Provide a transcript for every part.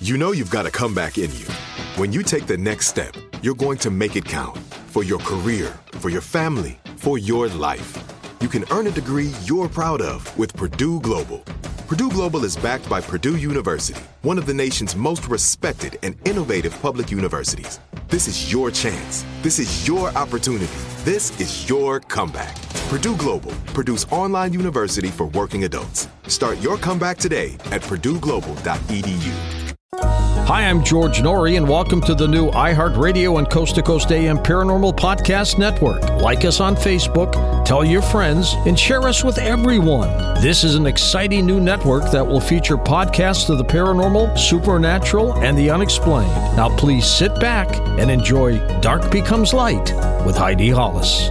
You know you've got a comeback in you. When you take the next step, you're going to make it count. For your career, for your family, for your life. You can earn a degree you're proud of with Purdue Global. Purdue Global is backed by Purdue University, one of the nation's most respected and innovative public universities. This is your chance. This is your opportunity. This is your comeback. Purdue Global, Purdue's online university for working adults. Start your comeback today at purdueglobal.edu. Hi, I'm George Norrie, and welcome to the new iHeartRadio and Coast to Coast AM Paranormal Podcast Network. Like us on Facebook, tell your friends, and share us with everyone. This is an exciting new network that will feature podcasts of the paranormal, supernatural, and the unexplained. Now, please sit back and enjoy Dark Becomes Light with Heidi Hollis.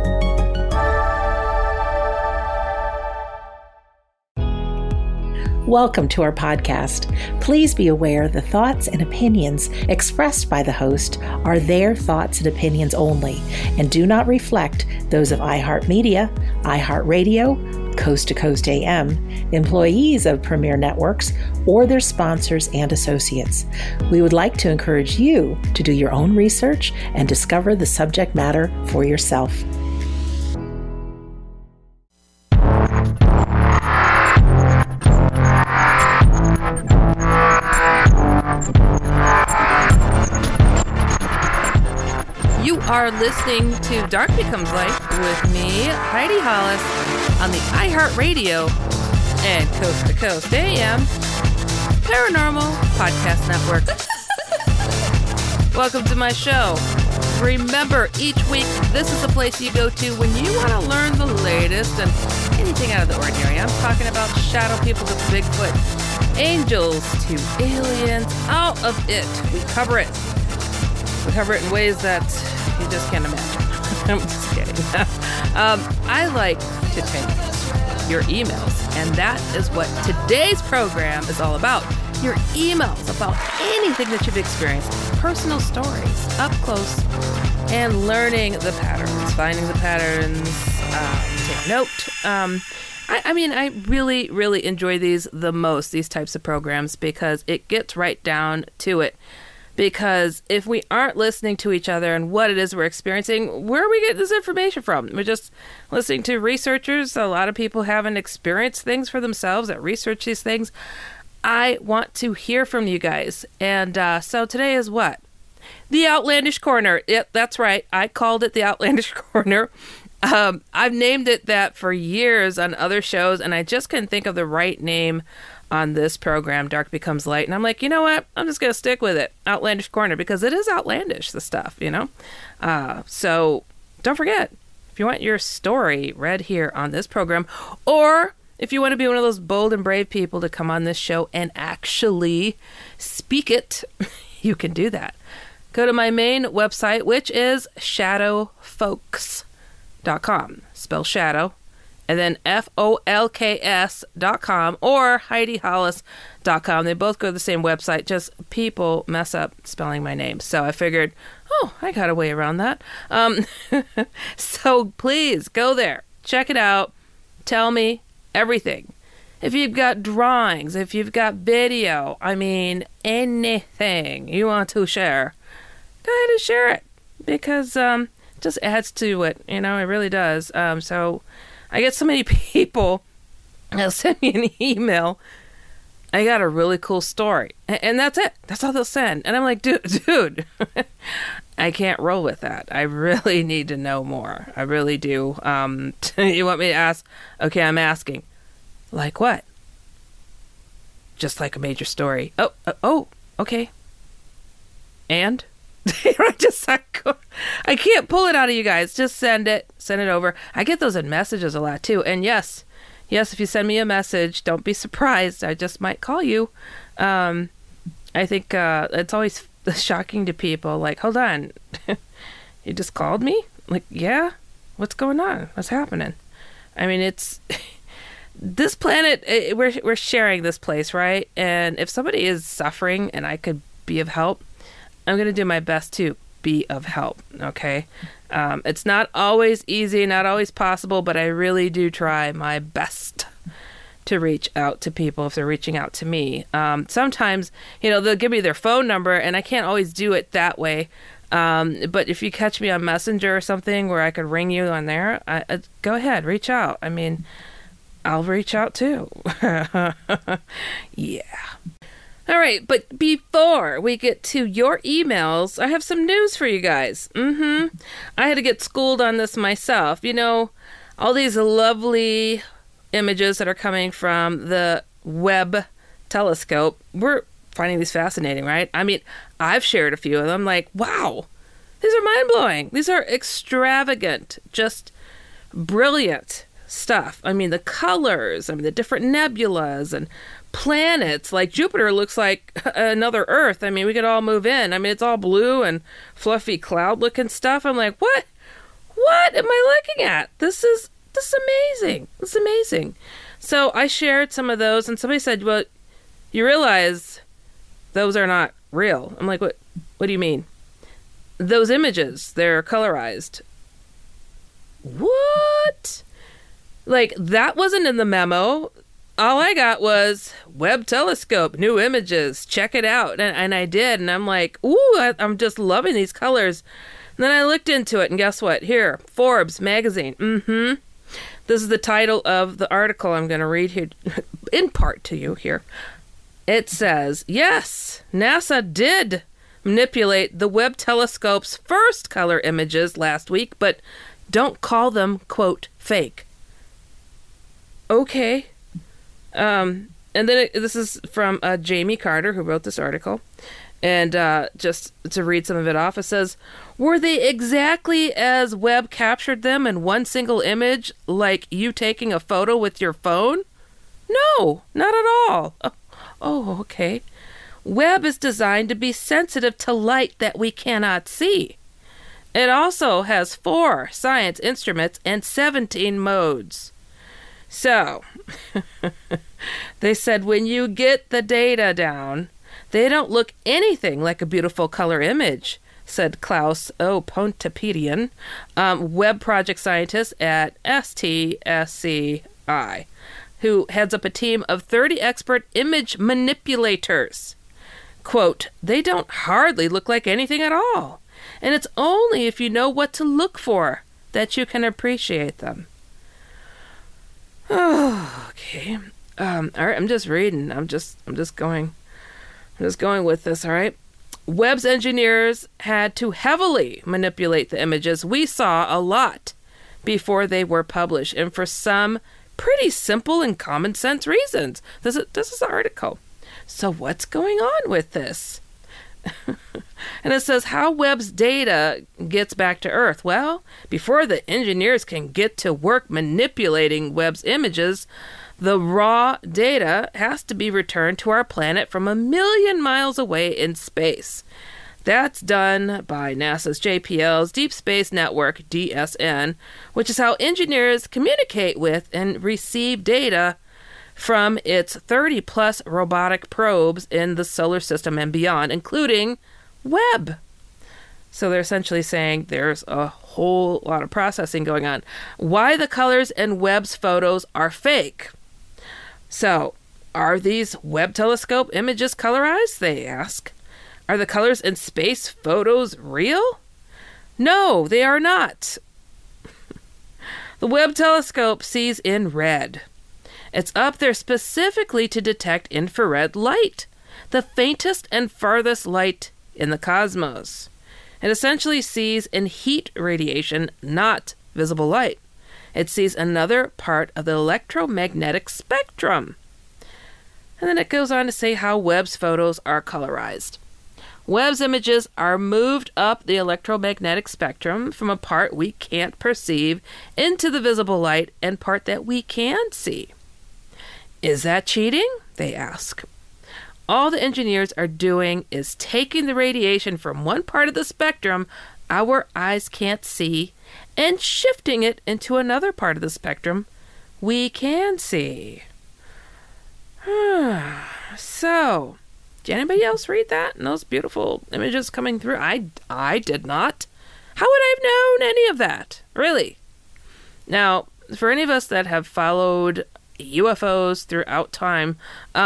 Welcome to our podcast. Please be aware the thoughts and opinions expressed by the host are their thoughts and opinions only and do not reflect those of iHeartMedia, iHeartRadio, Coast to Coast AM, employees of Premier Networks, or their sponsors and associates. We would like to encourage you to do your own research and discover the subject matter for yourself. You are listening to Dark Becomes Light with me, Heidi Hollis, on the iHeartRadio and Coast to Coast AM Paranormal Podcast Network. Welcome to my show. Remember, each week, this is the place you go to when you want to learn the latest and anything out of the ordinary. I'm talking about shadow people to Bigfoot, angels to aliens, all of it. We cover it. We cover it in ways that you just can't imagine. I'm just kidding. I like to take your emails, and that is what today's program is all about. Your emails about anything that you've experienced, personal stories, up close, and learning the patterns, finding the patterns, take note. I really, really enjoy these the most, these types of programs, because it gets right down to it. Because if we aren't listening to each other and what it is we're experiencing, where are we getting this information from? We're just listening to researchers. A lot of people haven't experienced things for themselves that research these things. I want to hear from you guys. And so today is what? The Outlandish Corner. Yep, that's right. I called it the Outlandish Corner. I've named it that for years on other shows, and I just couldn't think of the right name on this program, Dark Becomes Light. And I'm like, you know what? I'm just going to stick with it. Outlandish Corner, because it is outlandish, the stuff, you know? So don't forget, if you want your story read here on this program, or if you want to be one of those bold and brave people to come on this show and actually speak it, you can do that. Go to my main website, which is shadowfolks.com. Spell shadow. And then FOLKS.com or HeidiHollis.com. They both go to the same website, just people mess up spelling my name. So I figured, I got a way around that. So please go there, check it out, tell me everything. If you've got drawings, if you've got video, anything you want to share, go ahead and share it, because it just adds to it, it really does. So I get so many people that'll send me an email. I got a really cool story. And that's it. That's all they'll send. And I'm like, dude, I can't roll with that. I really need to know more. I really do. You want me to ask? Okay, I'm asking. Like what? Just like a major story. Oh, okay. And? I can't pull it out of you guys. Just send it over. I get those in messages a lot too. And yes, if you send me a message, don't be surprised. I just might call you. I think it's always shocking to people. Like, hold on, you just called me? Like, yeah. What's going on? What's happening? It's this planet. We're sharing this place, right? And if somebody is suffering and I could be of help, I'm going to do my best to be of help, okay? It's not always easy, not always possible, but I really do try my best to reach out to people if they're reaching out to me. Sometimes, they'll give me their phone number, and I can't always do it that way. But if you catch me on Messenger or something where I could ring you on there, go ahead, reach out. I mean, I'll reach out too. Yeah. All right, but before we get to your emails, I have some news for you guys. I had to get schooled on this myself. All these lovely images that are coming from the Webb telescope, we're finding these fascinating, right? I mean, I've shared a few of them, like, wow, these are mind-blowing. These are extravagant, just brilliant stuff. I mean, the colors, the different nebulas and planets, like Jupiter looks like another Earth. I mean, we could all move in. I mean, it's all blue and fluffy cloud-looking stuff. I'm like, what? What am I looking at? This is amazing. This is amazing. So I shared some of those, and somebody said, well, you realize those are not real. I'm like, what do you mean? Those images, they're colorized. What? Like, that wasn't in the memo. All I got was Webb telescope, new images, check it out. And I did, and I'm like, ooh, I'm just loving these colors. And then I looked into it, and guess what? Here, Forbes magazine. This is the title of the article I'm going to read here, in part to you here. It says, yes, NASA did manipulate the Webb telescope's first color images last week, but don't call them, quote, fake. Okay. And then this is from Jamie Carter, who wrote this article. And just to read some of it off, it says, were they exactly as Webb captured them in one single image, like you taking a photo with your phone? No, not at all. Oh, okay. Webb is designed to be sensitive to light that we cannot see. It also has 4 science instruments and 17 modes. So, they said when you get the data down, they don't look anything like a beautiful color image, said Klaus Pontoppidan, Webb project scientist at STSCI, who heads up a team of 30 expert image manipulators. Quote, they don't hardly look like anything at all, and it's only if you know what to look for that you can appreciate them. Oh, okay. All right, I'm just reading. I'm just going with this, all right? Webb's engineers had to heavily manipulate the images we saw a lot before they were published, and for some pretty simple and common sense reasons. This is the article. So what's going on with this? And it says how Webb's data gets back to Earth. Well, before the engineers can get to work manipulating Webb's images, the raw data has to be returned to our planet from 1 million miles away in space. That's done by NASA's JPL's Deep Space Network, DSN, which is how engineers communicate with and receive data from its 30-plus robotic probes in the solar system and beyond, including Webb. So they're essentially saying there's a whole lot of processing going on. Why the colors in Webb's photos are fake. So, are these Webb telescope images colorized, they ask? Are the colors in space photos real? No, they are not. The Webb telescope sees in red. It's up there specifically to detect infrared light, the faintest and farthest light in the cosmos. It essentially sees in heat radiation, not visible light. It sees another part of the electromagnetic spectrum. And then it goes on to say how Webb's photos are colorized. Webb's images are moved up the electromagnetic spectrum from a part we can't perceive into the visible light and part that we can see. Is that cheating? They ask. All the engineers are doing is taking the radiation from one part of the spectrum our eyes can't see and shifting it into another part of the spectrum we can see. So, did anybody else read that and those beautiful images coming through? I did not. How would I have known any of that? Really? Now, for any of us that have followed UFOs throughout time.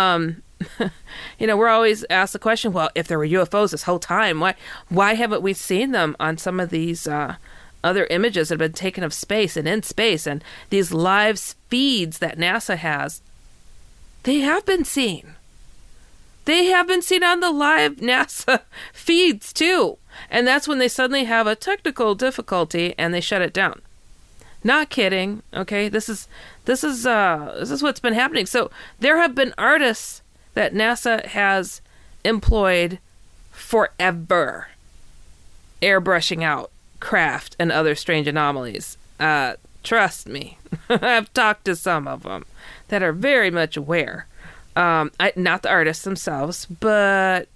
We're always asked the question, well, if there were UFOs this whole time, why haven't we seen them on some of these other images that have been taken of space and in space, and these live feeds that NASA has? They have been seen. They have been seen on the live NASA feeds too. And that's when they suddenly have a technical difficulty and they shut it down. Not kidding. Okay. This is what's been happening. So there have been artists that NASA has employed forever airbrushing out craft and other strange anomalies. Trust me. I've talked to some of them that are very much aware. Not the artists themselves, but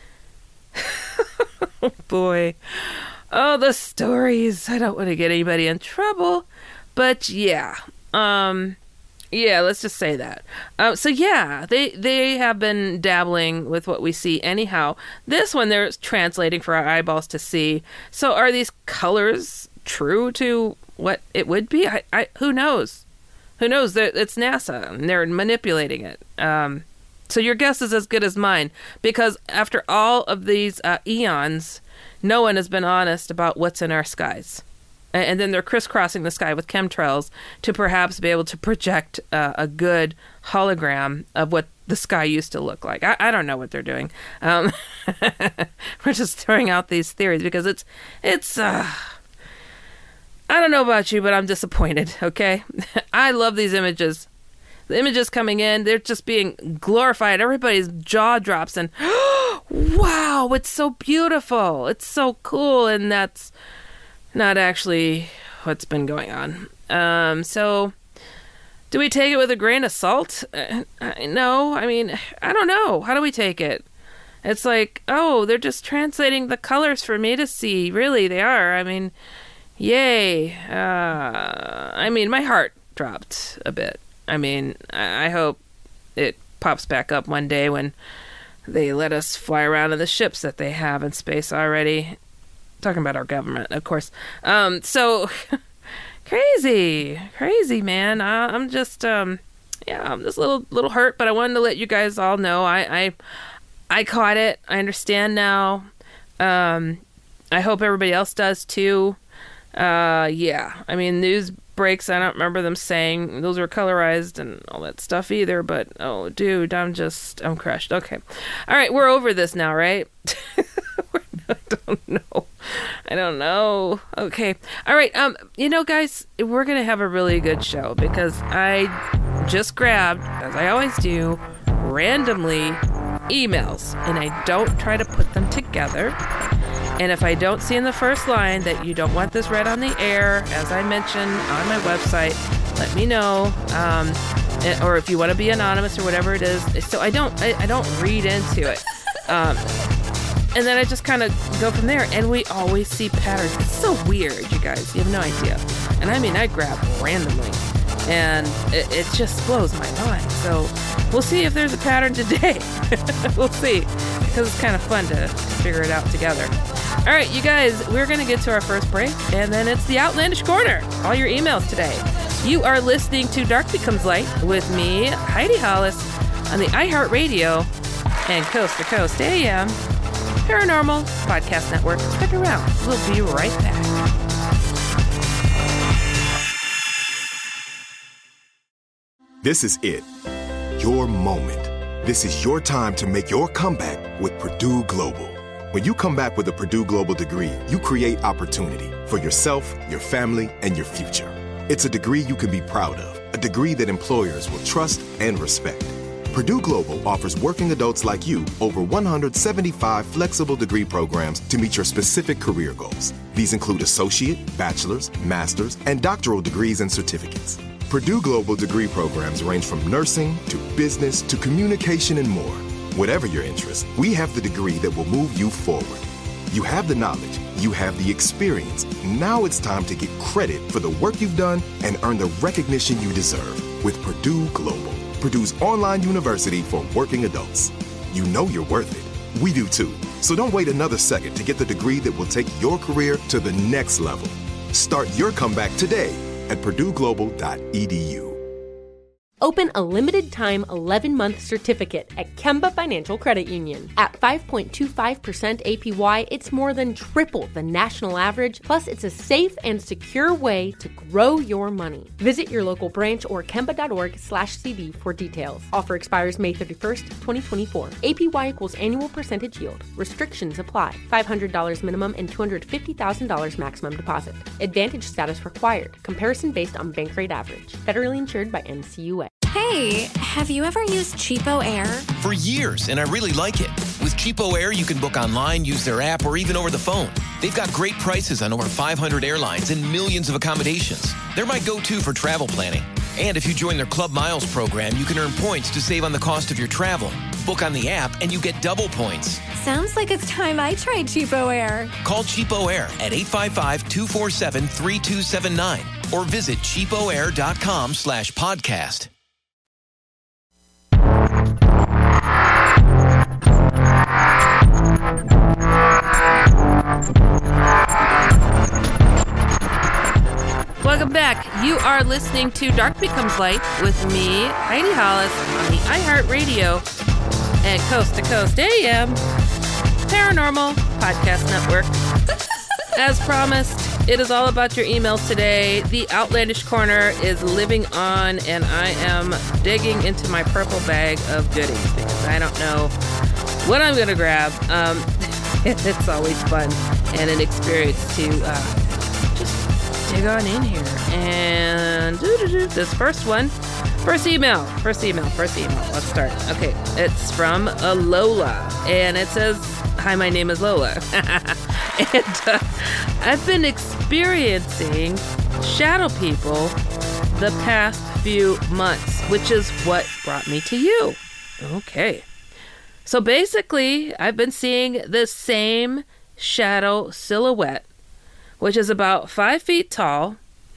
oh boy. Oh, the stories. I don't want to get anybody in trouble, but yeah. Let's just say that. They have been dabbling with what we see anyhow. This one they're translating for our eyeballs to see. So are these colors true to what it would be? Who knows? Who knows? It's NASA, and they're manipulating it. So your guess is as good as mine, because after all of these eons, no one has been honest about what's in our skies. And then they're crisscrossing the sky with chemtrails to perhaps be able to project a good hologram of what the sky used to look like. I don't know what they're doing. We're just throwing out these theories because it's I don't know about you, but I'm disappointed, okay? I love these images. The images coming in, they're just being glorified. Everybody's jaw drops and, wow, it's so beautiful. It's so cool. And that's not actually what's been going on. So do we take it with a grain of salt? No, I mean, I don't know. How do we take it? It's like, oh, they're just translating the colors for me to see. Really, they are. I mean, yay. My heart dropped a bit. I mean, I hope it pops back up one day when they let us fly around in the ships that they have in space already. Talking about our government, of course. So crazy, man. I'm just, I'm just a little hurt, but I wanted to let you guys all know I caught it. I understand now. I hope everybody else does too. I mean, news breaks, I don't remember them saying those were colorized and all that stuff either, but oh dude, I'm crushed. Okay. All right, we're over this now, right? I don't know. Okay. All right. Guys, we're going to have a really good show because I just grabbed, as I always do, randomly emails, and I don't try to put them together. And if I don't see in the first line that you don't want this read on the air, as I mentioned on my website, let me know. Or if you want to be anonymous or whatever it is. So I don't read into it. And then I just kind of go from there. And we always see patterns. It's so weird, you guys. You have no idea. And I mean, I grab randomly. And it just blows my mind. So we'll see if there's a pattern today. We'll see. Because it's kind of fun to figure it out together. All right, you guys, we're going to get to our first break, and then it's the Outlandish Corner. All your emails today. You are listening to Dark Becomes Light with me, Heidi Hollis, on the iHeartRadio and Coast to Coast AM Paranormal Podcast Network. Stick around. We'll be right back. This is it. Your moment. This is your time to make your comeback with Purdue Global. When you come back with a Purdue Global degree, you create opportunity for yourself, your family, and your future. It's a degree you can be proud of, a degree that employers will trust and respect. Purdue Global offers working adults like you over 175 flexible degree programs to meet your specific career goals. These include associate, bachelor's, master's, and doctoral degrees and certificates. Purdue Global degree programs range from nursing to business to communication and more. Whatever your interest, we have the degree that will move you forward. You have the knowledge, you have the experience. Now it's time to get credit for the work you've done and earn the recognition you deserve with Purdue Global, Purdue's online university for working adults. You know you're worth it. We do too. So don't wait another second to get the degree that will take your career to the next level. Start your comeback today at purdueglobal.edu. Open a limited-time 11-month certificate at Kemba Financial Credit Union. At 5.25% APY, it's more than triple the national average, plus it's a safe and secure way to grow your money. Visit your local branch or kemba.org/CD for details. Offer expires May 31st, 2024. APY equals annual percentage yield. Restrictions apply. $500 minimum and $250,000 maximum deposit. Advantage status required. Comparison based on bank rate average. Federally insured by NCUA. Hey, have you ever used Cheapo Air? For years, and I really like it. With Cheapo Air, you can book online, use their app, or even over the phone. They've got great prices on over 500 airlines and millions of accommodations. They're my go-to for travel planning. And if you join their Club Miles program, you can earn points to save on the cost of your travel. Book on the app, and you get double points. Sounds like it's time I tried Cheapo Air. Call Cheapo Air at 855-247-3279 or visit cheapoair.com/podcast. Welcome back. You are listening to Dark Becomes Light with me, Heidi Hollis, on the iHeartRadio and Coast to Coast AM Paranormal Podcast Network. As promised, it is all about your emails today. The Outlandish Corner is living on, and I am digging into my purple bag of goodies because I don't know what I'm going to grab. It's always fun and an experience to just dig on in here. And this first email. Let's start. Okay, it's from Lola, and it says, "Hi, my name is Lola, and I've been experiencing shadow people the past few months, which is what brought me to you." Okay. So basically, I've been seeing the same shadow silhouette, which is about 5 feet tall,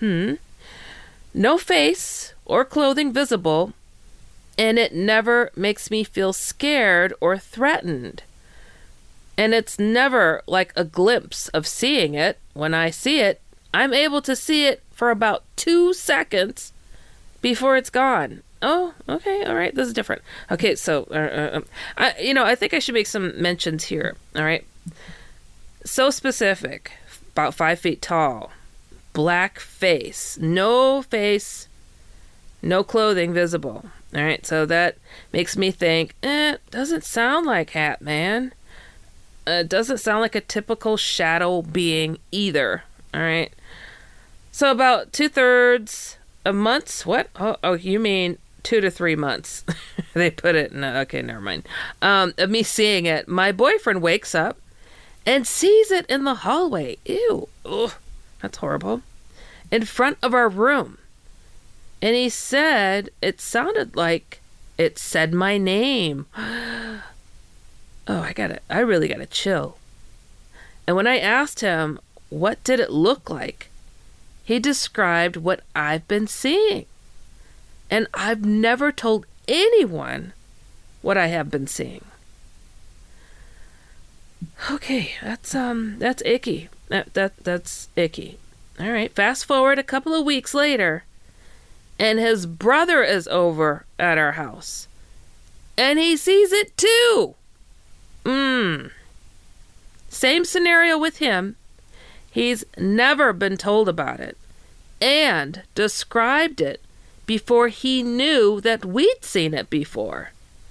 no face or clothing visible, and it never makes me feel scared or threatened. And it's never like a glimpse of seeing it. When I see it, I'm able to see it for about 2 seconds before it's gone. Oh, okay, all right, this is different. Okay, so, I think I should make some mentions here, all right? So specific, about 5 feet tall, black face, no clothing visible, all right? So that makes me think, doesn't sound like Hat Man. Doesn't sound like a typical shadow being either, all right? So about 2/3 of months, what? Oh, you mean 2 to 3 months. They put it in, okay, never mind. Of me seeing it, my boyfriend wakes up and sees it in the hallway. Ew. Ugh, that's horrible. In front of our room. And he said it sounded like it said my name. Oh, I really got a chill. And when I asked him, what did it look like? He described what I've been seeing. And I've never told anyone what I have been seeing. Okay, that's icky. That's icky. All right, fast forward a couple of weeks later, and his brother is over at our house. And he sees it too. Same scenario with him. He's never been told about it and described it before he knew that we'd seen it before.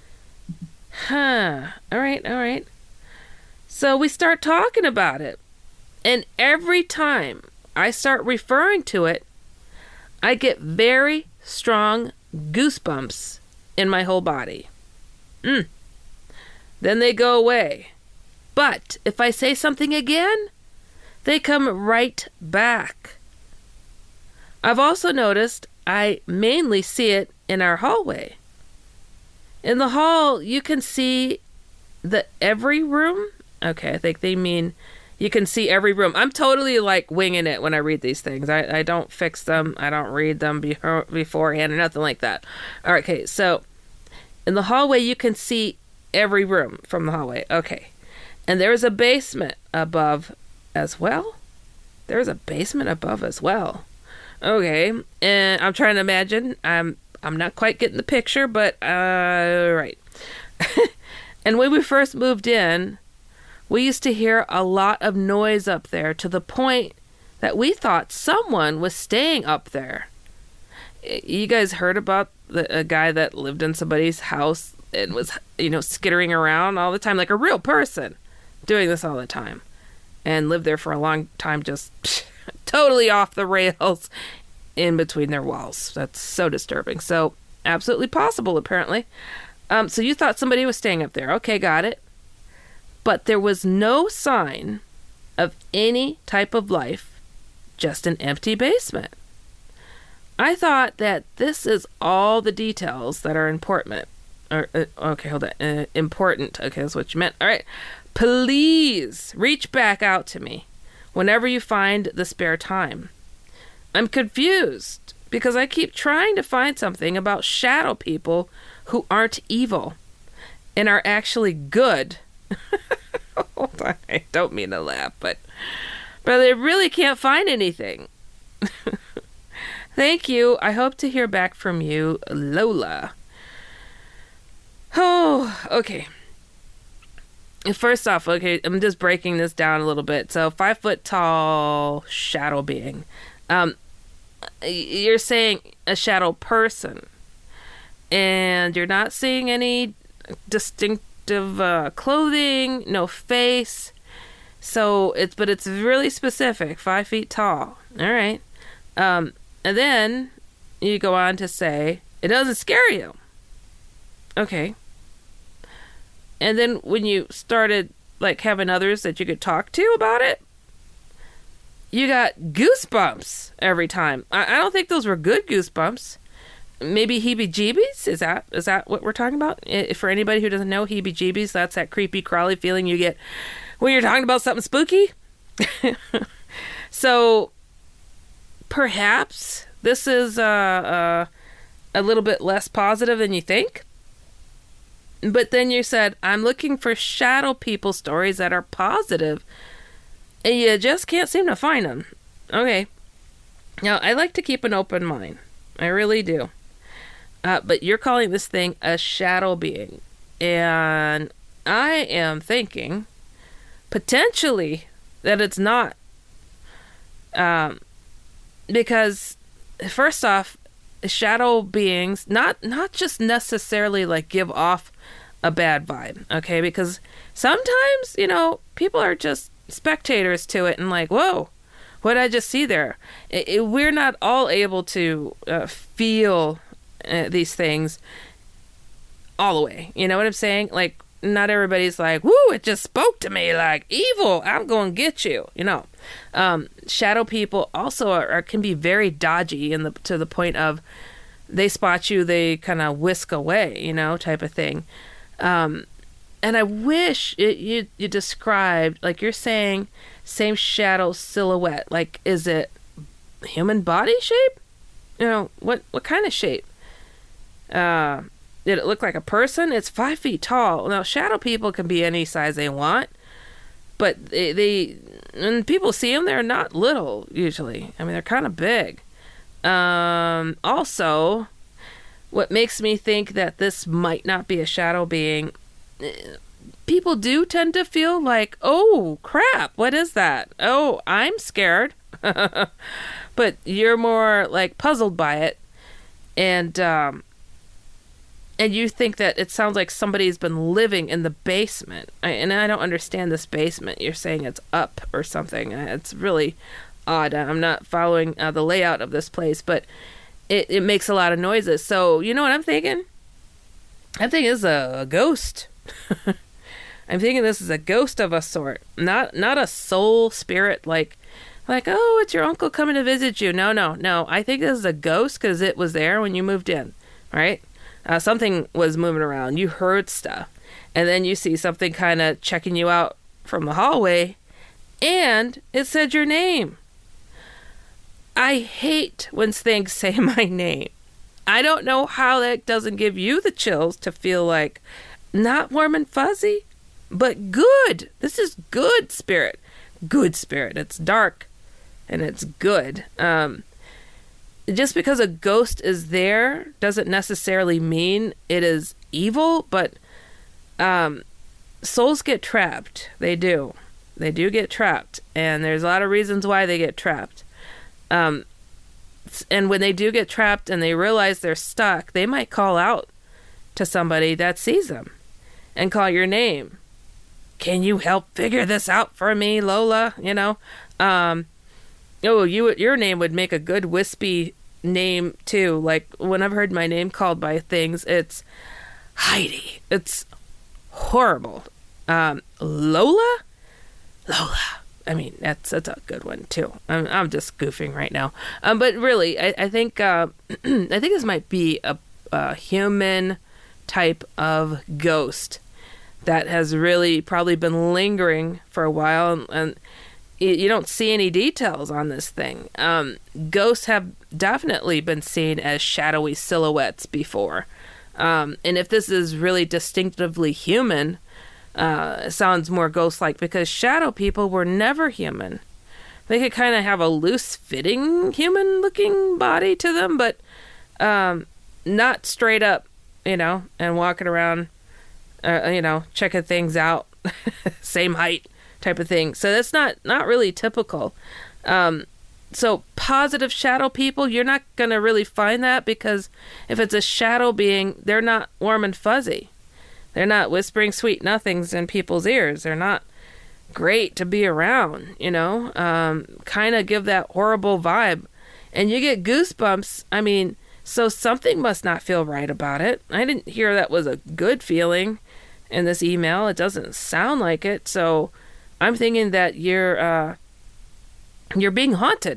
All right. So we start talking about it. And every time I start referring to it, I get very strong goosebumps in my whole body. Then they go away. But if I say something again, they come right back. I've also noticed I mainly see it in our hallway. In the hall, you can see every room. Okay, I think they mean you can see every room. I'm totally like winging it when I read these things. I don't fix them. I don't read them beforehand or nothing like that. All right, okay, so in the hallway, you can see every room from the hallway. Okay, and there's a basement above as well. There's a basement above as well. Okay, and I'm trying to imagine. I'm I'm not quite getting the picture, but right. And when we first moved in, we used to hear a lot of noise up there to the point that we thought someone was staying up there. You guys heard about a guy that lived in somebody's house and was, skittering around all the time, like a real person doing this all the time, and lived there for a long time, just totally off the rails in between their walls. That's so disturbing. So absolutely possible, apparently. So you thought somebody was staying up there. Okay, got it. But there was no sign of any type of life, just an empty basement. I thought that this is all the details that are important. Okay, hold on. Important. Okay, that's what you meant. All right. Please reach back out to me whenever you find the spare time. I'm confused because I keep trying to find something about shadow people who aren't evil and are actually good. Hold on. I don't mean to laugh, but I really can't find anything. Thank you. I hope to hear back from you, Lola. Oh, okay. First off, okay, I'm just breaking this down a little bit. So 5 foot tall shadow being. You're saying a shadow person. And you're not seeing any distinctive clothing, no face. So it's really specific, 5 feet tall. All right. And then you go on to say it doesn't scare you. Okay. And then when you started like having others that you could talk to about it, you got goosebumps every time. I don't think those were good goosebumps. Maybe heebie-jeebies? Is that what we're talking about? For anybody who doesn't know, heebie-jeebies, that's that creepy, crawly feeling you get when you're talking about something spooky. So perhaps this is a little bit less positive than you think. But then you said, I'm looking for shadow people stories that are positive, and you just can't seem to find them. Okay. Now, I like to keep an open mind. I really do. But you're calling this thing a shadow being. And I am thinking, potentially, that it's not. Because, first off, shadow beings, not just necessarily like give off a bad vibe, okay? Because sometimes, people are just spectators to it and like, whoa, what did I just see there? We're not all able to feel these things all the way. You know what I'm saying? Like, not everybody's like, woo, it just spoke to me like evil. I'm going to get you, Shadow people also can be very dodgy to the point of they spot you, they kind of whisk away, type of thing. And I wish you described, like you're saying, same shadow silhouette. Like, is it human body shape? What kind of shape? Did it look like a person? It's 5 feet tall. Now, shadow people can be any size they want, but when people see them, they're not little usually. I mean, they're kind of big. Also, what makes me think that this might not be a shadow being, people do tend to feel like, oh, crap, what is that? Oh, I'm scared. But you're more like puzzled by it. And you think that it sounds like somebody's been living in the basement. And I don't understand this basement. You're saying it's up or something. It's really odd. I'm not following the layout of this place, but it makes a lot of noises. So, you know what I'm thinking? I'm thinking this is a ghost. I'm thinking this is a ghost of a sort. Not a soul spirit like, oh, it's your uncle coming to visit you. No. I think this is a ghost because it was there when you moved in, right? Something was moving around. You heard stuff. And then you see something kind of checking you out from the hallway. And it said your name. I hate when things say my name. I don't know how that doesn't give you the chills to feel like not warm and fuzzy, but good. This is good spirit. Good spirit. It's dark and it's good. just because a ghost is there doesn't necessarily mean it is evil, but souls get trapped. They do. They do get trapped, and there's a lot of reasons why they get trapped. And when they do get trapped and they realize they're stuck, they might call out to somebody that sees them and call your name. Can you help figure this out for me, Lola? You know? Your name would make a good wispy name too. Like when I've heard my name called by things, it's Heidi. It's horrible. Lola. I mean, that's a good one too. I'm just goofing right now. But really, I think I think this might be a human type of ghost that has really probably been lingering for a while, and you don't see any details on this thing. Ghosts have definitely been seen as shadowy silhouettes before. And if this is really distinctively human, it sounds more ghost-like, because shadow people were never human. They could kind of have a loose-fitting human-looking body to them, but not straight up, and walking around, checking things out, same height type of thing. So that's not really typical. So positive shadow people, you're not going to really find that, because if it's a shadow being, they're not warm and fuzzy. They're not whispering sweet nothings in people's ears. They're not great to be around, kind of give that horrible vibe. And you get goosebumps. I mean, so something must not feel right about it. I didn't hear that was a good feeling in this email. It doesn't sound like it. So I'm thinking that you're being haunted.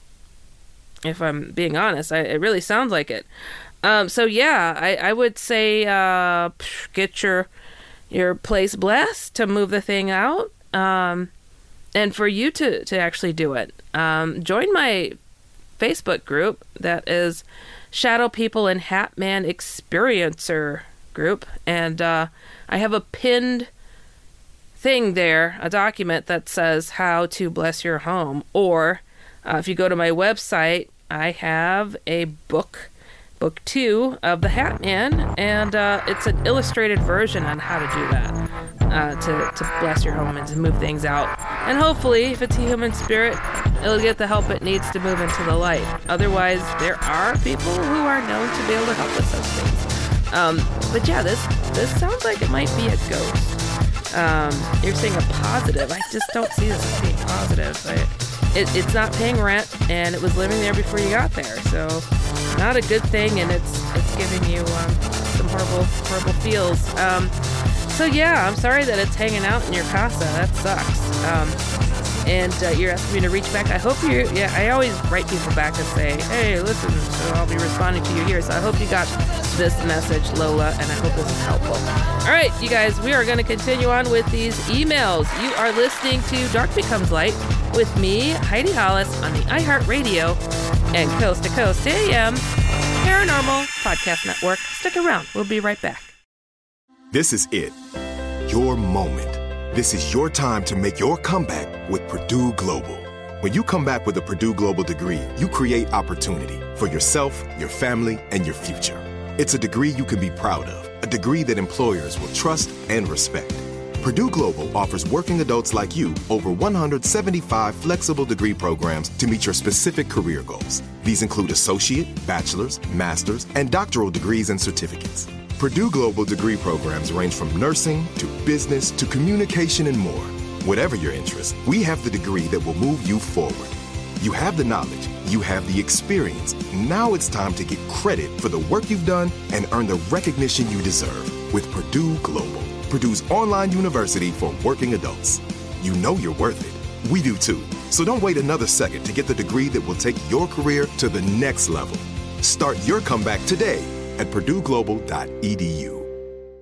If I'm being honest, it really sounds like it. So yeah, I would say get your place blessed to move the thing out, and for you to actually do it. Join my Facebook group that is Shadow People and Hat Man Experiencer group, and I have a pinned thing there, a document that says how to bless your home. Or if you go to my website, I have a book 2 of the Hat Man, and it's an illustrated version on how to do that, to bless your home and to move things out. And hopefully, if it's a human spirit, it'll get the help it needs to move into the light. Otherwise, there are people who are known to be able to help with such things. But yeah, this sounds like it might be a ghost. You're saying a positive. I just don't see this as being positive. It's not paying rent, and it was living there before you got there, so not a good thing, and it's giving you some horrible feels. So yeah, I'm sorry that it's hanging out in your casa. That sucks. And you're asking me to reach back. I hope I always write people back and say, hey, listen, so I'll be responding to you here. So I hope you got this message, Lola, and I hope this is helpful. All right, you guys, we are going to continue on with these emails. You are listening to Dark Becomes Light with me, Heidi Hollis, on the iHeartRadio and Coast to Coast AM Paranormal Podcast Network. Stick around. We'll be right back. This is it. Your moment. This is your time to make your comeback with Purdue Global. When you come back with a Purdue Global degree, you create opportunity for yourself, your family, and your future. It's a degree you can be proud of, a degree that employers will trust and respect. Purdue Global offers working adults like you over 175 flexible degree programs to meet your specific career goals. These include associate, bachelor's, master's, and doctoral degrees and certificates. Purdue Global degree programs range from nursing to business to communication and more. Whatever your interest, we have the degree that will move you forward. You have the knowledge, you have the experience. Now it's time to get credit for the work you've done and earn the recognition you deserve with Purdue Global, Purdue's online university for working adults. You know you're worth it. We do too. So don't wait another second to get the degree that will take your career to the next level. Start your comeback today at purdueglobal.edu.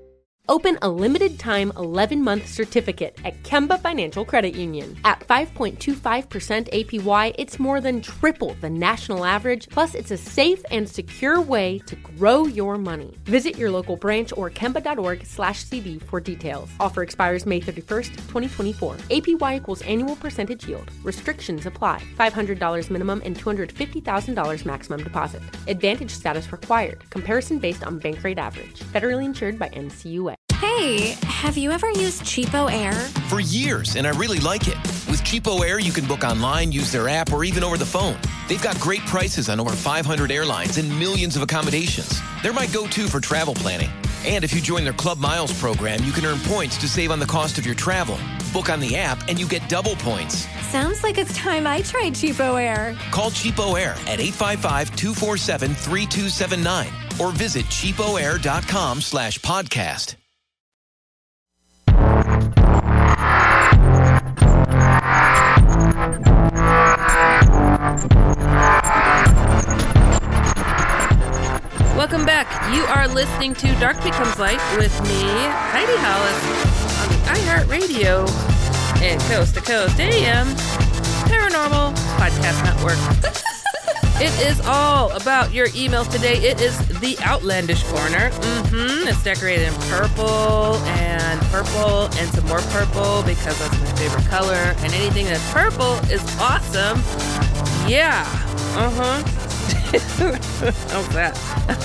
Open a limited-time 11-month certificate at Kemba Financial Credit Union. At 5.25% APY, it's more than triple the national average, plus it's a safe and secure way to grow your money. Visit your local branch or kemba.org/cb for details. Offer expires May 31st, 2024. APY equals annual percentage yield. Restrictions apply. $500 minimum and $250,000 maximum deposit. Advantage status required. Comparison based on bank rate average. Federally insured by NCUA. Hey, have you ever used Cheapo Air? For years, and I really like it. With Cheapo Air, you can book online, use their app, or even over the phone. They've got great prices on over 500 airlines and millions of accommodations. They're my go-to for travel planning. And if you join their Club Miles program, you can earn points to save on the cost of your travel. Book on the app, and you get double points. Sounds like it's time I tried Cheapo Air. Call Cheapo Air at 855-247-3279 or visit cheapoair.com/podcast. Welcome back. You are listening to Dark Becomes Light with me, Heidi Hollis, on the iHeartRadio and Coast to Coast AM Paranormal Podcast Network. It is all about your emails today. It is the Outlandish Corner. It's decorated in purple and some more purple because that's my favorite color. And anything that's purple is awesome. Yeah. How's that?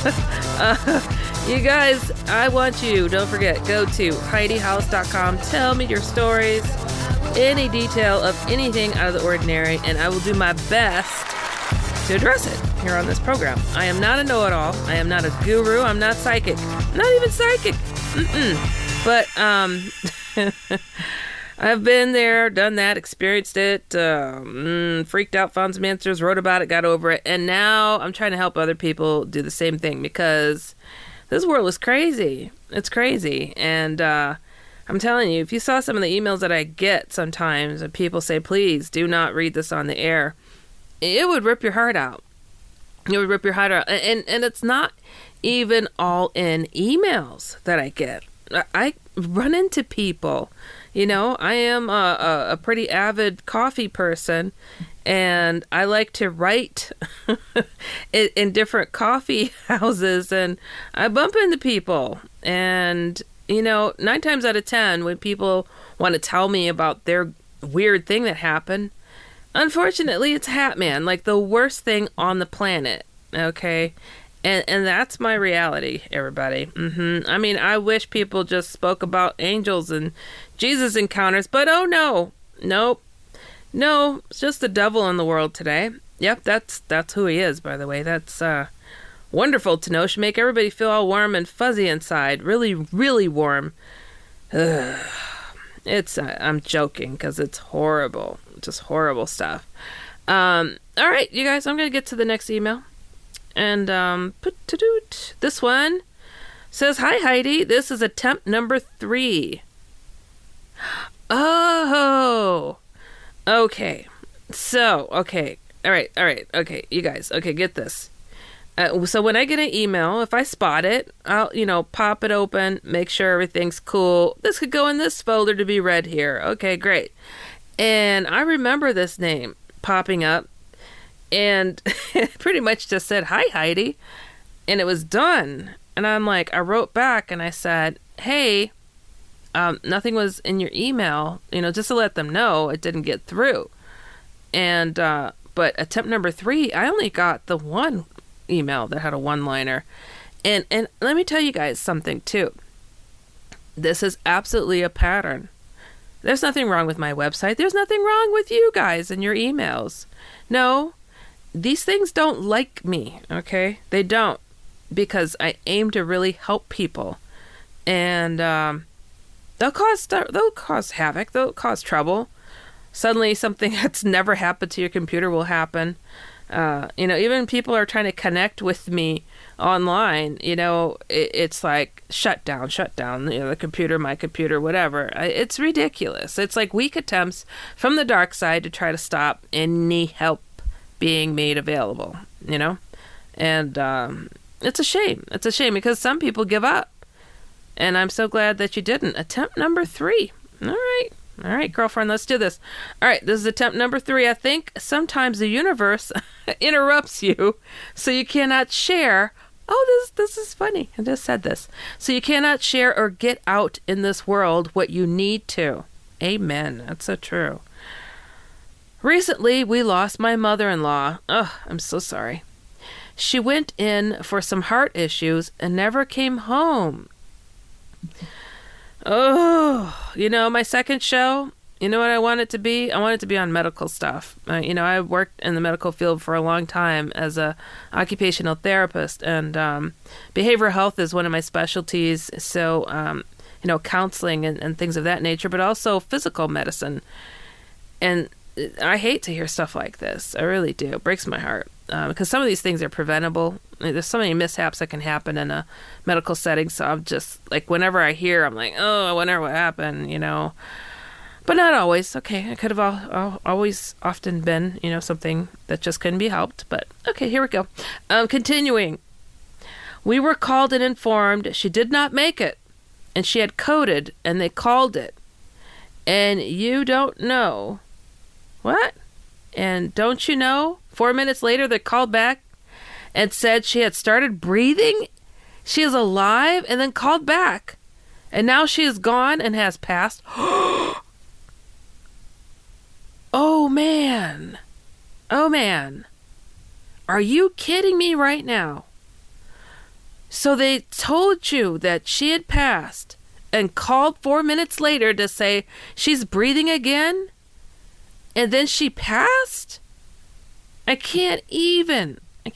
You guys, I want you, don't forget, go to HeidiHollis.com. Tell me your stories, any detail of anything out of the ordinary, and I will do my best to address it here on this program. I am not a know-it-all. I am not a guru. I'm not psychic. I'm not even psychic. But I've been there, done that, experienced it, freaked out, found some answers, wrote about it, got over it, and now I'm trying to help other people do the same thing because this world is crazy. It's crazy. And I'm telling you, if you saw some of the emails that I get sometimes and people say, please do not read this on the air, it would rip your heart out. It would rip your heart out. And it's not even all in emails that I get. I run into people. You know, I am a pretty avid coffee person, and I like to write in different coffee houses, and I bump into people. And, you know, 9 times out of 10, when people want to tell me about their weird thing that happened, unfortunately, it's Hat Man, like the worst thing on the planet, okay? And that's my reality, everybody. I mean, I wish people just spoke about angels and Jesus encounters, but oh no. Nope. No, it's just the devil in the world today. Yep, that's who he is, by the way. That's wonderful to know. Should make everybody feel all warm and fuzzy inside. Really, really warm. It's I'm joking because it's horrible. Just horrible stuff. All right, you guys, I'm going to get to the next email. And this one says, "Hi Heidi, this is attempt number 3. Oh, okay. So, okay. All right. Okay, you guys. Okay, get this. So when I get an email, if I spot it, I'll, pop it open, make sure everything's cool. This could go in this folder to be read here. Okay, great. And I remember this name popping up. And pretty much just said, "Hi, Heidi." And it was done. And I'm like, I wrote back and I said, "Hey, nothing was in your email, just to let them know it didn't get through." And, but attempt number 3, I only got the one email that had a one-liner. And let me tell you guys something too. This is absolutely a pattern. There's nothing wrong with my website. There's nothing wrong with you guys and your emails. No. These things don't like me, okay? They don't, because I aim to really help people, and they'll cause havoc, they'll cause trouble. Suddenly, something that's never happened to your computer will happen. Even people are trying to connect with me online. It's like shut down. The computer, my computer, whatever. It's ridiculous. It's like weak attempts from the dark side to try to stop any help being made available, and it's a shame. It's a shame because some people give up, And I'm so glad that you didn't. Attempt number 3. All right, girlfriend, let's do this. All right, this is attempt number 3. I think sometimes the universe interrupts you so you cannot share. Oh, this is funny. I just said this. So you cannot share or get out in this world what you need to. Amen. That's so true. Recently, we lost my mother-in-law. Oh, I'm so sorry. She went in for some heart issues and never came home. Oh, my second show, you know what I want it to be? I want it to be on medical stuff. I worked in the medical field for a long time as a occupational therapist, and behavioral health is one of my specialties. So, counseling and things of that nature, but also physical medicine. And I hate to hear stuff like this. I really do. It breaks my heart. Because some of these things are preventable. There's so many mishaps that can happen in a medical setting. So I'm just like, whenever I hear, I'm like, oh, I wonder what happened, But not always. Okay, it could have always often been, something that just couldn't be helped. But okay, here we go. Continuing. We were called and informed she did not make it. And she had coded, and they called it. And you don't know. What? And don't you know? 4 minutes later, they called back and said she had started breathing. She is alive, and then called back. And now she is gone and has passed. Oh, man. Oh, man. Are you kidding me right now? So they told you that she had passed and called 4 minutes later to say she's breathing again? And then she passed? I can't even.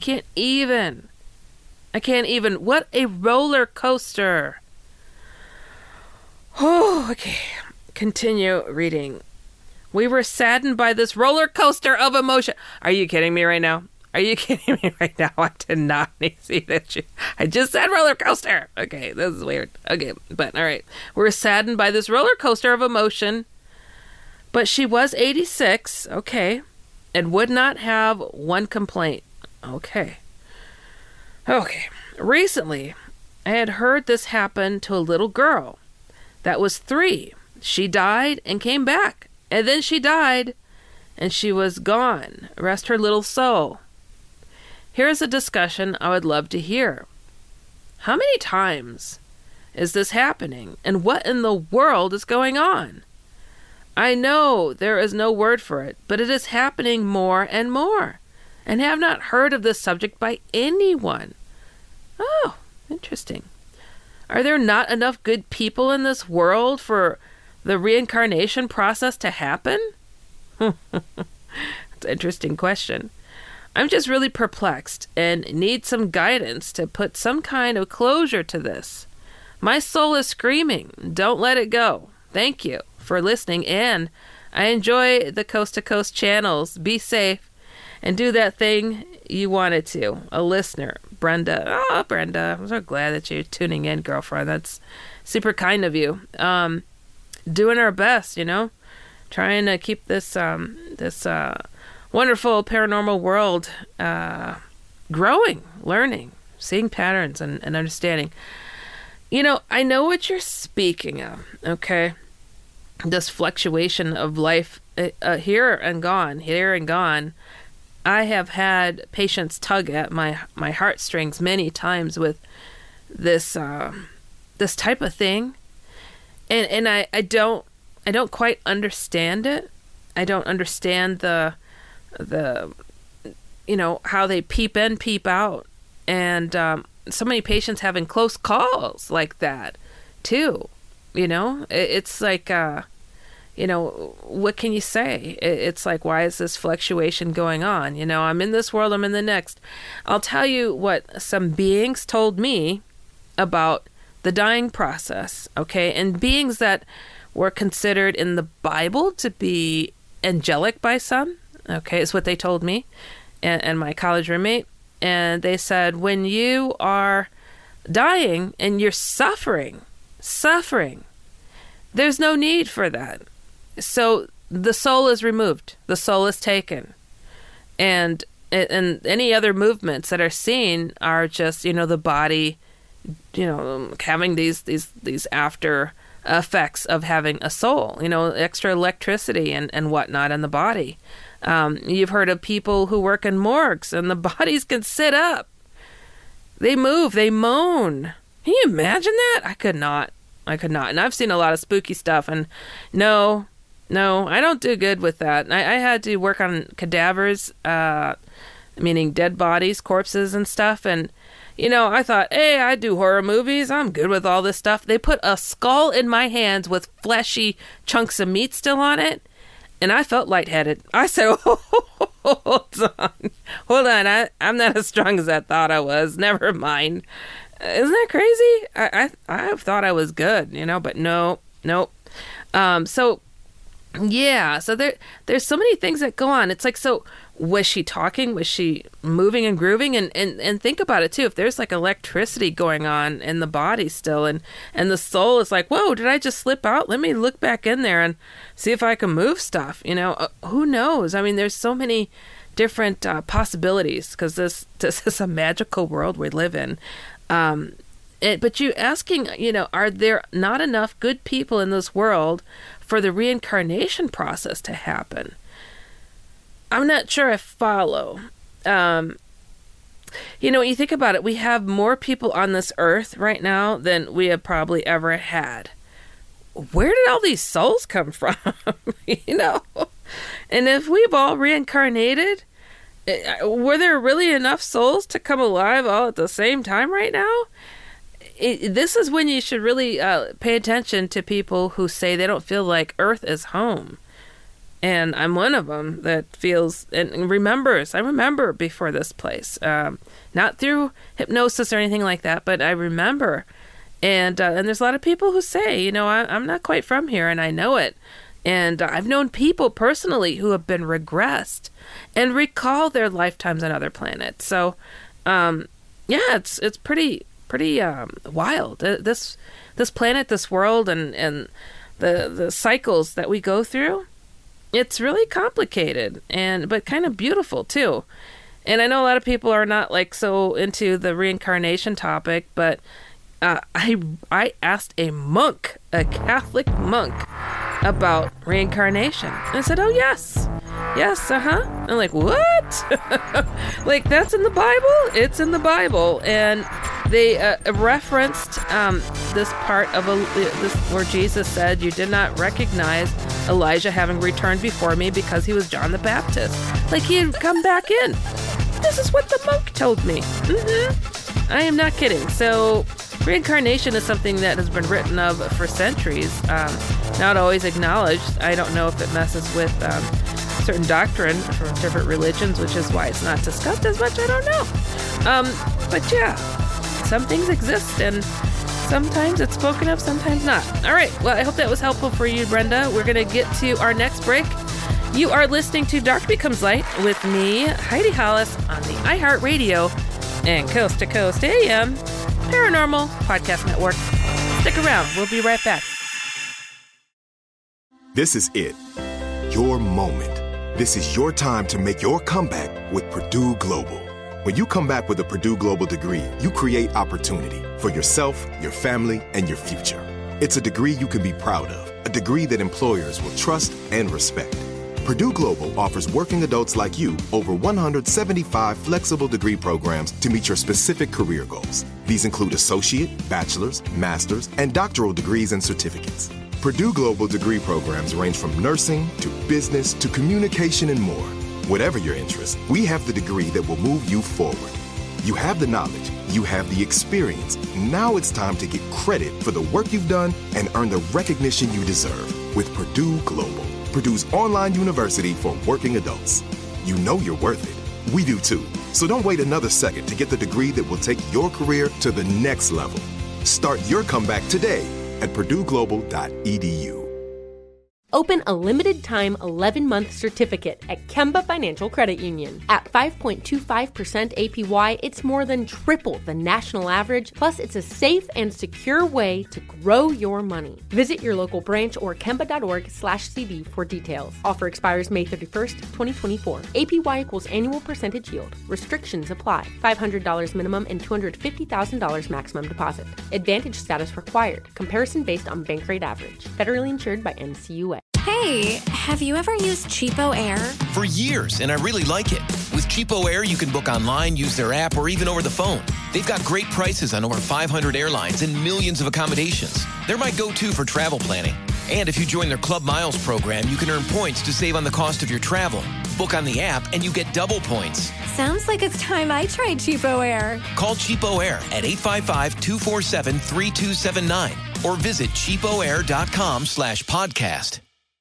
What a roller coaster. Oh, okay. Continue reading. We were saddened by this roller coaster of emotion. Are you kidding me right now? I did not see that. I just said roller coaster. Okay, this is weird. Okay, but all right. We're saddened by this roller coaster of emotion. But she was 86, okay, and would not have one complaint. Okay. Recently, I had heard this happen to a little girl that was 3. She died and came back, and then she died, and she was gone. Rest her little soul. Here's a discussion I would love to hear. How many times is this happening, and what in the world is going on? I know there is no word for it, but it is happening more and more, and have not heard of this subject by anyone. Oh, interesting. Are there not enough good people in this world for the reincarnation process to happen? That's an interesting question. I'm just really perplexed and need some guidance to put some kind of closure to this. My soul is screaming. Don't let it go. Thank you for listening, and I enjoy the Coast to Coast channels. Be safe and do that thing you wanted to. A listener, Brenda. Oh, Brenda, I'm so glad that you're tuning in, girlfriend. That's super kind of you. Doing our best, trying to keep this wonderful paranormal world growing, learning, seeing patterns and understanding. I know what you're speaking of, okay? This fluctuation of life here and gone. I have had patients tug at my heartstrings many times with this type of thing, and I don't quite understand it. I don't understand the how they peep in, peep out, and so many patients having close calls like that too. It's like, what can you say? It's like, why is this fluctuation going on? I'm in this world, I'm in the next. I'll tell you what some beings told me about the dying process, okay? And beings that were considered in the Bible to be angelic by some, okay, is what they told me and my college roommate. And they said, when you are dying and you're suffering, there's no need for that. So the soul is removed. The soul is taken. And any other movements that are seen are just, the body having these after effects of having a soul, extra electricity and whatnot in the body. You've heard of people who work in morgues and the bodies can sit up. They move, they moan. Can you imagine that? I could not. And I've seen a lot of spooky stuff, and no, I don't do good with that. I had to work on cadavers, meaning dead bodies, corpses and stuff, and I thought, hey, I do horror movies. I'm good with all this stuff. They put a skull in my hands with fleshy chunks of meat still on it, and I felt lightheaded. I said, hold on. I'm not as strong as I thought I was. Never mind. Isn't that crazy? I thought I was good, but nope. So there's so many things that go on. It's like, so was she talking? Was she moving and grooving? And think about it too. If there's like electricity going on in the body still, and the soul is like, whoa, did I just slip out? Let me look back in there and see if I can move stuff. Who knows? I mean, there's so many different possibilities, because this is a magical world we live in. But you asking, are there not enough good people in this world for the reincarnation process to happen? I'm not sure I follow. When you think about it, we have more people on this earth right now than we have probably ever had. Where did all these souls come from? And if we've all reincarnated, were there really enough souls to come alive all at the same time right now? This is when you should really pay attention to people who say they don't feel like Earth is home. And I'm one of them that feels and remembers. I remember before this place, not through hypnosis or anything like that, but I remember. And there's a lot of people who say, I'm not quite from here, and I know it. And I've known people personally who have been regressed and recall their lifetimes on other planets. So, it's pretty wild. This planet, this world, and the cycles that we go through. It's really complicated, but kind of beautiful too. And I know a lot of people are not like so into the reincarnation topic, but I asked a Catholic monk, about reincarnation. And I said, oh, yes, I'm like, what? Like, that's in the Bible? It's in the Bible. And they referenced this part of this where Jesus said, you did not recognize Elijah having returned before me because he was John the Baptist. Like, he had come back in. This is what the monk told me. I am not kidding. So reincarnation is something that has been written of for centuries, not always acknowledged. I don't know if it messes with certain doctrine from different religions, which is why it's not discussed as much. I don't know. But yeah, some things exist, and sometimes it's spoken of, sometimes not. All right. Well, I hope that was helpful for you, Brenda. We're going to get to our next break. You are listening to Dark Becomes Light with me, Heidi Hollis, on the iHeartRadio and Coast to Coast AM Paranormal Podcast Network. Stick around. We'll be right back. This is it. Your moment. This is your time to make your comeback with Purdue Global. When you come back with a Purdue Global degree, you create opportunity for yourself, your family, and your future. It's a degree you can be proud of, a degree that employers will trust and respect. Purdue Global offers working adults like you over 175 flexible degree programs to meet your specific career goals. These include associate, bachelor's, master's, and doctoral degrees and certificates. Purdue Global degree programs range from nursing to business to communication and more. Whatever your interest, we have the degree that will move you forward. You have the knowledge, you have the experience. Now it's time to get credit for the work you've done and earn the recognition you deserve with Purdue Global, Purdue's online university for working adults. You know you're worth it. We do too. So don't wait another second to get the degree that will take your career to the next level. Start your comeback today at purdueglobal.edu. Open a limited-time 11-month certificate at Kemba Financial Credit Union. At 5.25% APY, it's more than triple the national average, plus it's a safe and secure way to grow your money. Visit your local branch or kemba.org/cb for details. Offer expires May 31st, 2024. APY equals annual percentage yield. Restrictions apply. $500 minimum and $250,000 maximum deposit. Advantage status required. Comparison based on bank rate average. Federally insured by NCUA. Hey, have you ever used Cheapo Air? For years, and I really like it. With Cheapo Air, you can book online, use their app, or even over the phone. They've got great prices on over 500 airlines and millions of accommodations. They're my go-to for travel planning. And if you join their Club Miles program, you can earn points to save on the cost of your travel. Book on the app, and you get double points. Sounds like it's time I tried Cheapo Air. Call Cheapo Air at 855-247-3279 or visit cheapoair.com/podcast.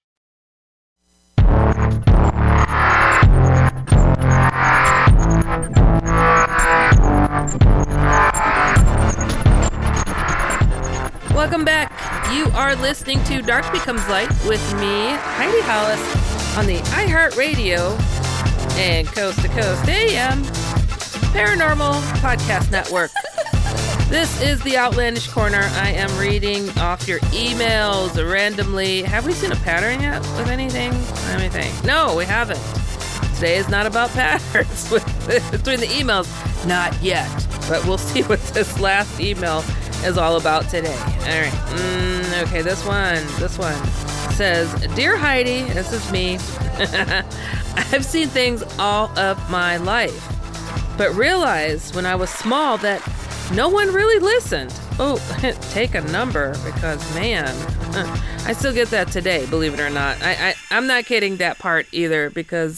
Welcome back. You are listening to Dark Becomes Light with me, Heidi Hollis, on the iHeartRadio and Coast to Coast AM Paranormal Podcast Network. This is the Outlandish Corner. I am reading off your emails randomly. Have we seen a pattern yet with anything? Let me think. No, we haven't. Today is not about patterns between the emails. Not yet. But we'll see what this last email is all about today. All right. Okay, this one says, Dear Heidi, this is me. I've seen things all of my life, but realized when I was small that no one really listened. Oh, take a number, because man, I still get that today, believe it or not. I'm not kidding that part either, because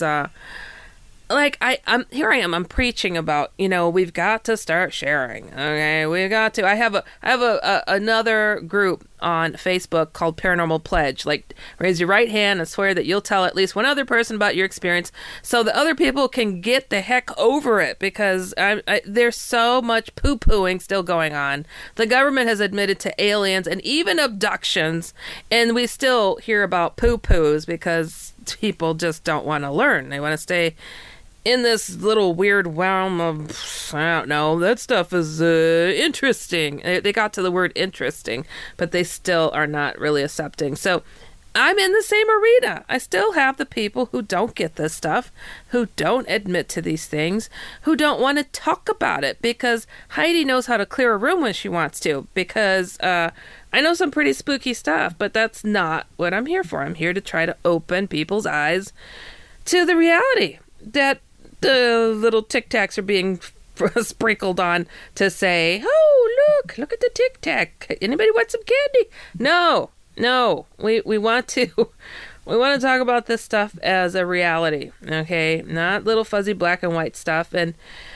I'm preaching about, we've got to start sharing. Okay, we've got to. I have another group on Facebook called Paranormal Pledge. Like, raise your right hand and swear that you'll tell at least one other person about your experience, so that other people can get the heck over it. Because there's so much poo-pooing still going on. The government has admitted to aliens and even abductions, and we still hear about poo-poos because people just don't want to learn. They want to stay in this little weird realm of, I don't know, that stuff is interesting. They got to the word interesting, but they still are not really accepting. So I'm in the same arena. I still have the people who don't get this stuff, who don't admit to these things, who don't want to talk about it, because Heidi knows how to clear a room when she wants to, because I know some pretty spooky stuff, but that's not what I'm here for. I'm here to try to open people's eyes to the reality that the little Tic Tacs are being sprinkled on to say, oh, look at the Tic Tac. Anybody want some candy? No, we want to talk about this stuff as a reality, okay? Not little fuzzy black and white stuff, and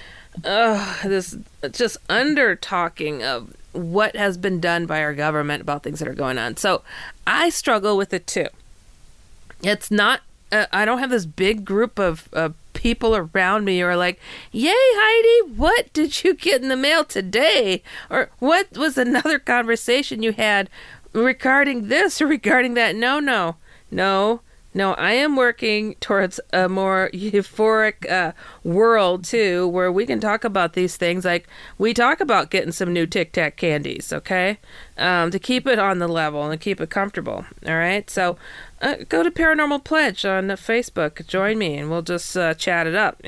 this just under talking of what has been done by our government about things that are going on. So I struggle with it too. It's not, I don't have this big group of people around me who are like, yay, Heidi, what did you get in the mail today? Or what was another conversation you had regarding this or regarding that? No, I am working towards a more euphoric world, too, where we can talk about these things like we talk about getting some new Tic Tac candies, okay? To keep it on the level and keep it comfortable, all right? So go to Paranormal Pledge on Facebook. Join me, and we'll just chat it up,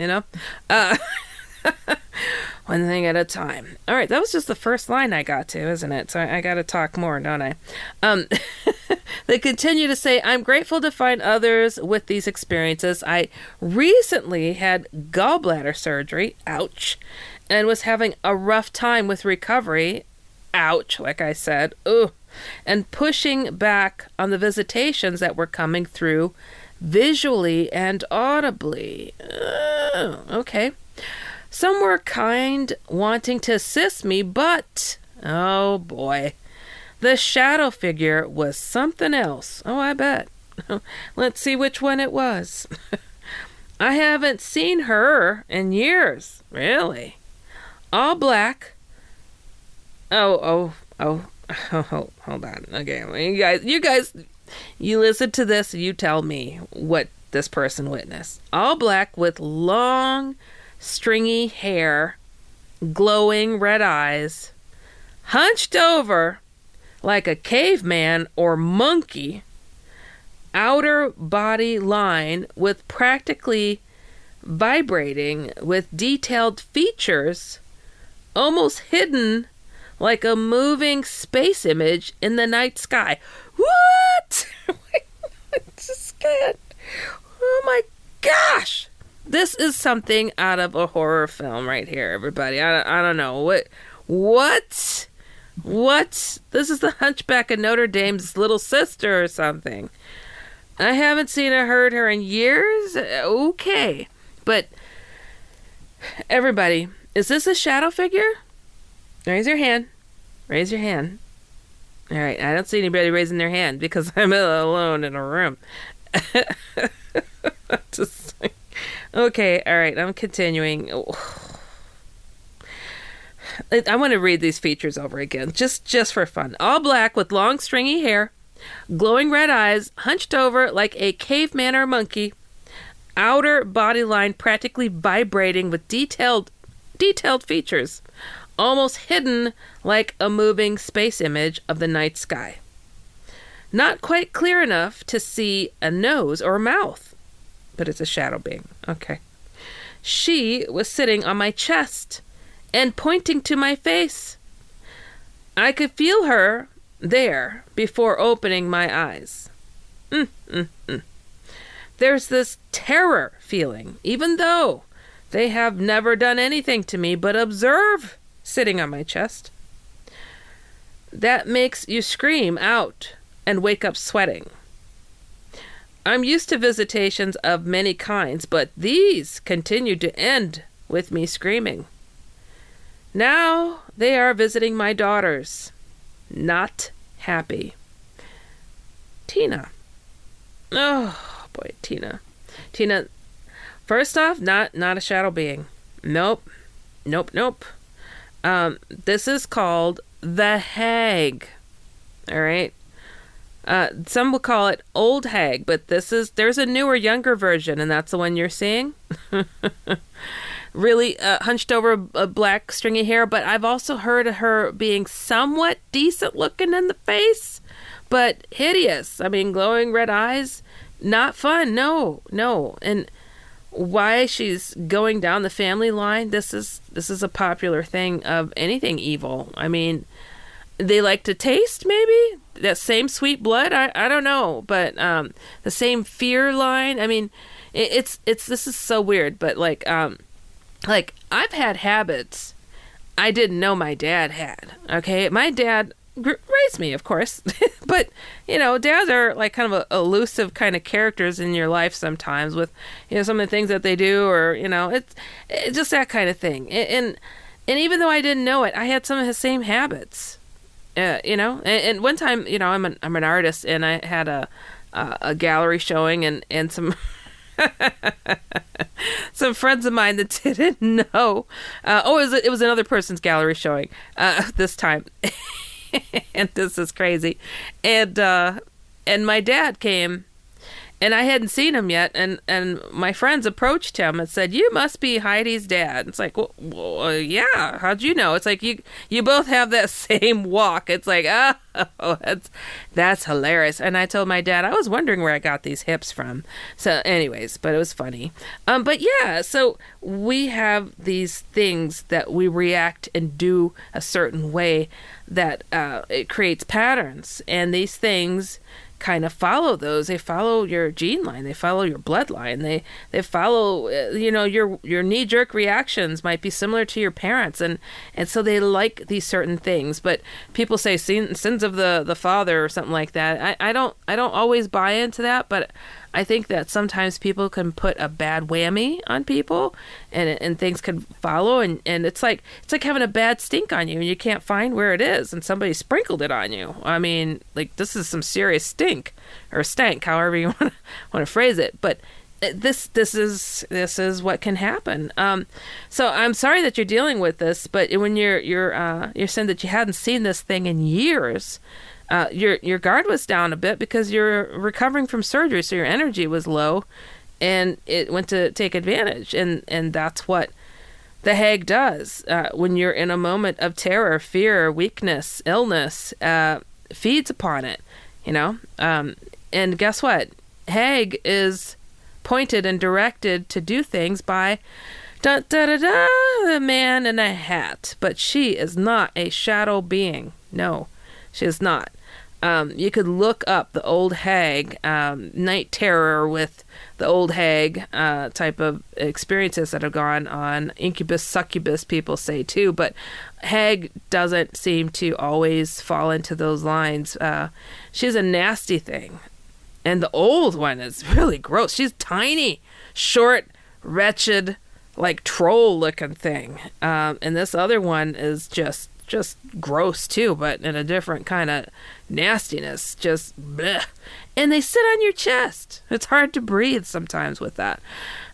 One thing at a time. All right, that was just the first line I got to, isn't it? So I got to talk more, don't I? They continue to say, I'm grateful to find others with these experiences. I recently had gallbladder surgery, ouch, and was having a rough time with recovery, ouch, like I said, ugh, and pushing back on the visitations that were coming through visually and audibly. Okay. Some were kind, wanting to assist me, but, oh boy, the shadow figure was something else. Oh, I bet. Let's see which one it was. I haven't seen her in years, really. All black. Oh, hold on. Okay, you guys, You listen to this and you tell me what this person witnessed. All black with long, stringy hair, glowing red eyes, hunched over like a caveman or monkey, outer body line with practically vibrating with detailed features, almost hidden like a moving space image in the night sky. What? I just can't. Oh my gosh. This is something out of a horror film right here, everybody. I don't know. What? This is the Hunchback of Notre Dame's little sister or something. I haven't seen or heard her in years. Okay. But everybody, is this a shadow figure? Raise your hand. Raise your hand. All right. I don't see anybody raising their hand because I'm alone in a room. Just like, okay. All right. I'm continuing. I want to read these features over again, just for fun. All black with long stringy hair, glowing red eyes, hunched over like a caveman or monkey, outer body line practically vibrating with detailed features, almost hidden like a moving space image of the night sky. Not quite clear enough to see a nose or mouth, but it's a shadow being. Okay. She was sitting on my chest and pointing to my face. I could feel her there before opening my eyes. There's this terror feeling, even though they have never done anything to me but observe sitting on my chest. That makes you scream out and wake up sweating. I'm used to visitations of many kinds, but these continue to end with me screaming. Now they are visiting my daughters. Not happy. Tina. Oh, boy, Tina. Tina, first off, not a shadow being. Nope. This is called the hag. All right? Some will call it old hag, but there's a newer, younger version, and that's the one you're seeing. Really hunched over black stringy hair, but I've also heard of her being somewhat decent looking in the face, but hideous. I mean, glowing red eyes, not fun. No. And why she's going down the family line, this is a popular thing of anything evil. I mean, they like to taste maybe that same sweet blood. I don't know, but the same fear line. I mean, it's this is so weird, but like I've had habits I didn't know my dad had. Okay, my dad raised me, of course, but dads are like kind of elusive kind of characters in your life sometimes with some of the things that they do, or it's just that kind of thing. And even though I didn't know it, I had some of his same habits. And one time, I'm an artist, and I had a gallery showing, and some some friends of mine that didn't know. It was another person's gallery showing this time, and this is crazy. And my dad came, and I hadn't seen him yet, and my friends approached him and said, "You must be Heidi's dad." It's like, well, yeah. How'd you know? It's like you both have that same walk. It's like, oh, that's hilarious. And I told my dad, I was wondering where I got these hips from. So, anyways, but it was funny. But yeah, so we have these things that we react and do a certain way that it creates patterns, and these things kind of follow those. They follow your gene line. They follow your bloodline. They follow, your knee-jerk reactions might be similar to your parents, and so they like these certain things. But people say sins of the father or something like that. I don't always buy into that, but I think that sometimes people can put a bad whammy on people, and things can follow, and it's like having a bad stink on you, and you can't find where it is, and somebody sprinkled it on you. I mean, like, this is some serious stink or stank, however you want to phrase it. But this is what can happen. So I'm sorry that you're dealing with this, but when you're saying that you hadn't seen this thing in years, your guard was down a bit because you're recovering from surgery, so your energy was low, and it went to take advantage. And that's what the hag does when you're in a moment of terror, fear, weakness, illness. Feeds upon it, and guess what? Hag is pointed and directed to do things by the man in a hat, but she is not a shadow being. No, she is not. You could look up the old hag, night terror with the old hag type of experiences that have gone on. Incubus, succubus, people say too, but hag doesn't seem to always fall into those lines. She's a nasty thing. And the old one is really gross. She's tiny, short, wretched, like troll-looking thing. And this other one is just gross too, but in a different kind of nastiness. Just bleh. And they sit on your chest. It's hard to breathe sometimes with that.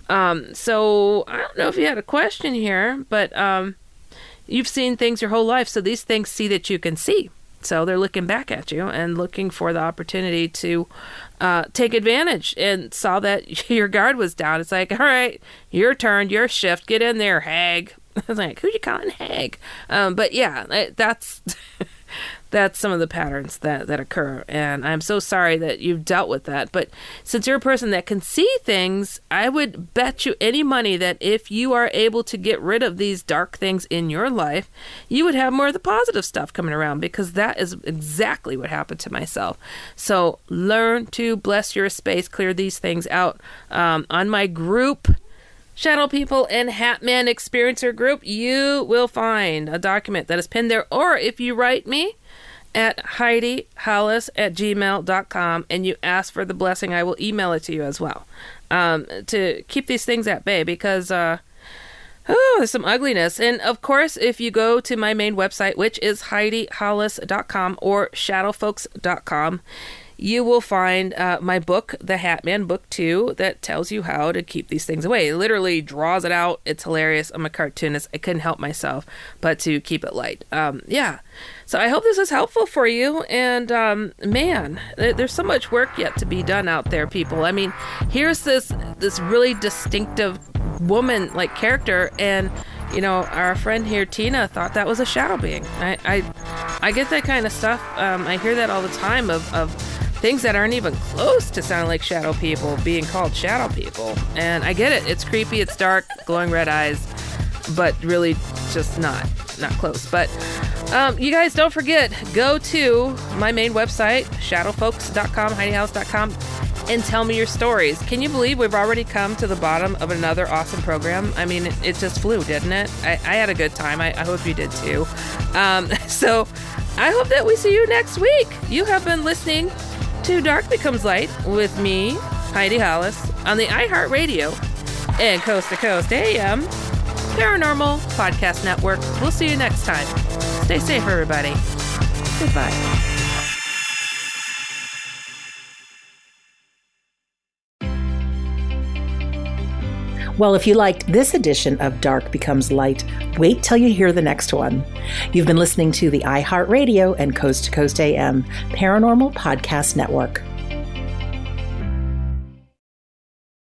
So I don't know if you had a question here, but you've seen things your whole life, so these things see that you can see. So they're looking back at you and looking for the opportunity to take advantage, and saw that your guard was down. It's like, all right, your turn, your shift, get in there, hag. I was like, who you calling hag? But yeah, that's that's some of the patterns that occur. And I'm so sorry that you've dealt with that. But since you're a person that can see things, I would bet you any money that if you are able to get rid of these dark things in your life, you would have more of the positive stuff coming around, because that is exactly what happened to myself. So learn to bless your space, clear these things out. On my group, Shadow People and Hatman Experiencer group, you will find a document that is pinned there. Or if you write me at HeidiHollis@gmail.com and you ask for the blessing, I will email it to you as well, to keep these things at bay, because there's some ugliness. And of course, if you go to my main website, which is HeidiHollis.com or shadowfolks.com, you will find my book, The Hatman, Book 2, that tells you how to keep these things away. It literally draws it out. It's hilarious. I'm a cartoonist. I couldn't help myself but to keep it light. Yeah. So I hope this is helpful for you. And man, there's so much work yet to be done out there, people. I mean, here's this really distinctive woman-like character, and our friend here, Tina, thought that was a shadow being. I get that kind of stuff. I hear that all the time of things that aren't even close to sounding like shadow people being called shadow people. And I get it. It's creepy. It's dark, glowing red eyes, but really just not close. But you guys, don't forget, go to my main website, shadowfolks.com, HeidiHollis.com, and tell me your stories. Can you believe we've already come to the bottom of another awesome program? I mean, it just flew, didn't it? I had a good time. I hope you did too. So I hope that we see you next week. You have been listening to Dark Becomes Light with me, Heidi Hollis, on the iHeartRadio and Coast to Coast AM Paranormal Podcast Network. We'll see you next time. Stay safe, everybody. Goodbye. Well, if you liked this edition of Dark Becomes Light, wait till you hear the next one. You've been listening to the iHeartRadio and Coast to Coast AM Paranormal Podcast Network.